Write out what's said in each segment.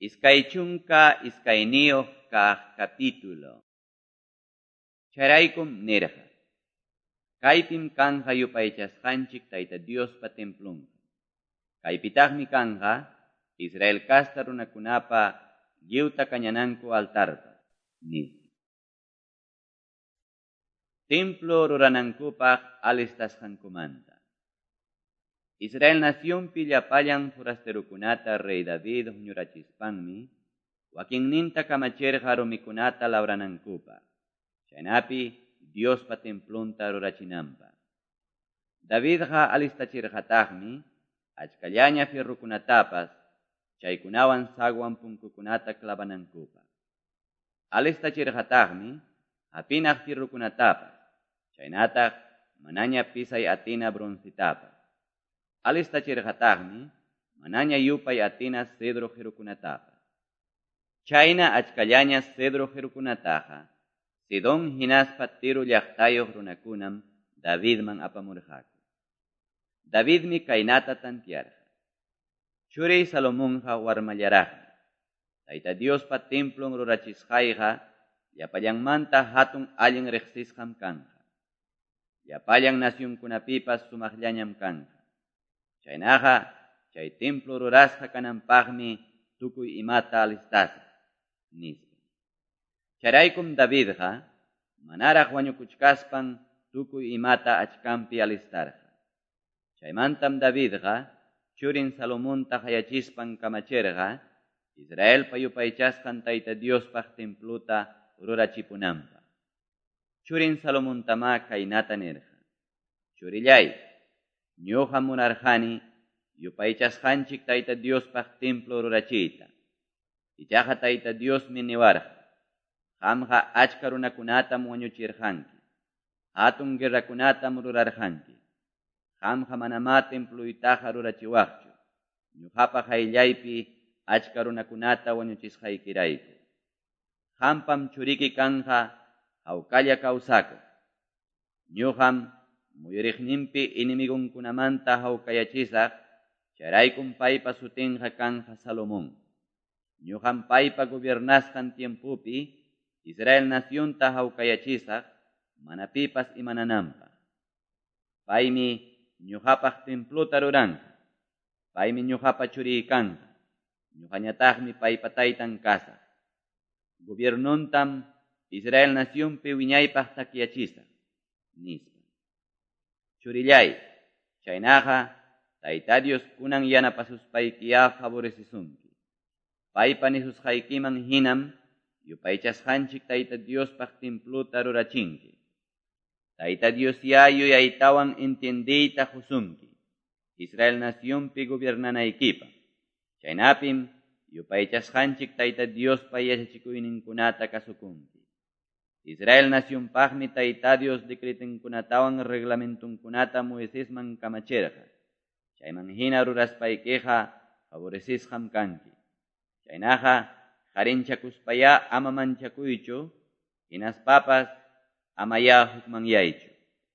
Iskaychunka iskayniyuq kaq capítulo. Charaykum nirqa. Kaypim kanja yupaychasqanchik Tayta Diospa templunqa. Kaypitaqmi kanja Israel kasta runakunapa lliwta kañananku altarpa. Nispa. Templo ruranankupaq alistasqankumanta. Israel nacionpi llapallan forasterukunata Rey David huñurachispanmi wakinninta kamachirqa rumikunata labranankupa. Chaynapi Diospa templunta rurachinanpa. Davidqa alistachirqataqmi achkallaña fierrukunatapas chaykunawan sagwan punkukunata clavanankupa. Alistachirqataqmi hapinaq fierrukunatapas chaynataq manaña pisay atina broncitapas. Alistachirqataqmi manaña yupay atina cedro qirukunatapas. Chayna achkallaña cedro qirukunataqa Sidón hinaspa Tiro llaqtayuq runakunam Davidman apamurqaku. Davidmi kaynata tantiarqa. Churiy Salomonqa warmallaraqmi. Tayta Diospa templon rurachisqayqa llapallanmanta hatun allin riqsisqam kanqa. Llapallan nacionkunapipas sumaqllañam kanqa. Chaynaqa chay templo rurasqa kananpaqmi tukuy imata alistasqa nispa. Charaykum Davidqa manaraq wañukuchkaspan tukuy imata achkampi alistarqa. Chaymantam Davidqa churin Salomonta hayachispan kamachirqa Israelpa yupaychasqan Tayta Diospaq templuta rurachipunanpaq. Churin Salomontama kaynata nirqa. Churillay, ñuqa munarqani yupaychasqanchik Tayta Diospaq templo rurachiyta. Ichaqa Tayta Diosmi niwarqa. Qamqa achka runakunatam wañuchirqanki. Hatun guerrakunatam rurarqanki. Qamqa manama templuytaqa rurachiwaqchu. Ñuqapa qayllaypi achka runakunata wañuchisqaykirayku. Qampam churiki kanqa hawkalla kawsakuq. Ñuqam muyuriqninpi inimigunkunamanta hawkayachisaq, charaykum paypa sutinqa kanqa Salomón. Ñuqam paypa gobiernasqan tiempupi Israel nacionta hawkayachisaq mana pipas imanananpaq. Paymi ñuqapaq templuta ruranqa. Paymi ñuqapa churiy kanqa. Ñuqañataqmi paypa taytan kasaq. Gobiernuntam Israel nacionpi wiñaypaq takyachisaq nispa. Churillay, chaynaqa Tayta Dios kunan yanapasuspaykiya favorecisunki. Paypa nisusqaykiman hinam yupaychasqanchik Tayta Diospaq templuta rurachinki. Tayta Dios ya yuyaytawan entiendiyta husunki. Israel nacionpi gobiernanaykipa. Chaynapim yupaychasqanchik Tayta Diospa yachachikuyninkunata kasukunki. Israel nacionpaqmi Tayta Dios decretenkunatawan reglamentunkunata Moisesman kamachirqa. Chayman hina ruraspaykiqa favorecisqam kanki. Chaynaqa qarinchakuspaya ama manchakuychu, hinaspapas amaya hukmanyaychu.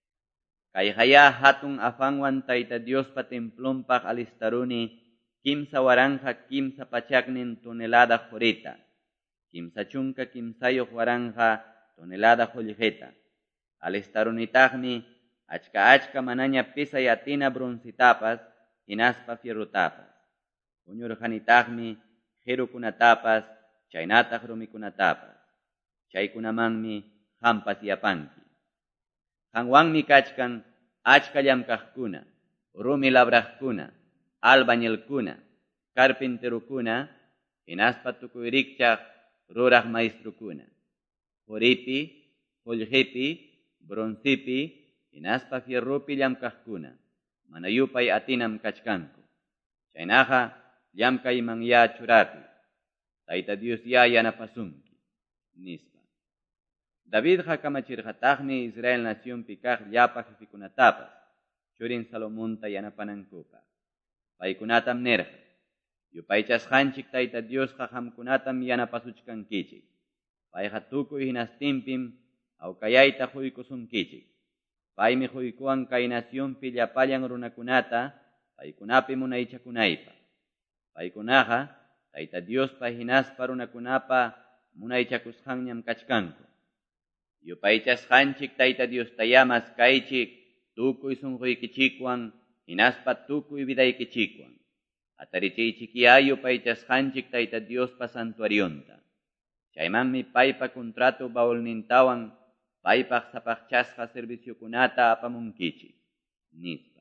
Kayqaya hatun afanwan Tayta Diospa templonpaq alistaruni kimsa waranja kimsa pachaknin tonelada jorita. Kimsa chunka kimsayuq waranja tonelada jollejeta. Alistarunitaqmi achka manaña pisay atina broncitapas hinaspa fierrutapas. Huñurqanitaqmi qirukunatapas chaynataq rumikunatapas. Chaykunamanmi hampas yapanki. Qanwanmi kachkan achka llamkaqkuna, rumi labraqkuna, albañilkuna, carpinterukuna, hinaspa tukuy rikchaq ruraq maestrukuna. Joripi, jolljepi, broncipi, hinaspa fierrupi llamkaqkuna. Mana yupay atinam kachkanku. Chaynaqa llamkayman ya churapi. Tayta Dios ya yanapasunki nispa. Davidqa kamachirqataqmi Israel nacionpi kaq llapa jefikunatapas churin Salomonta yanapanankupa. Paykunatam nirqa. Yupaychasqanchik Tayta Diosqa qamkunatam yanapasuchkankichik. Payqa tukuy hinastinpim hawkayayta quykusunkichik. Paymi quykuwan kay nacionpi llapallan runakunata paykunapi munaychakunaypa. Paykunaqa Tayta Diospa hinaspa runakunapa munaychakusqanñam kachkanku. Yupaychasqanchik Tayta Diostaya maskaychik tukuy sunquykichikwan hinaspa tukuy vidaykichikwan. Atarichaychikiya yupaychasqanchik Tayta Diospa santuarionta. Chaymanmi paypa contrato bawlnintawan paypaq sapaqchasqa serviciokunata apamunkichik nispa.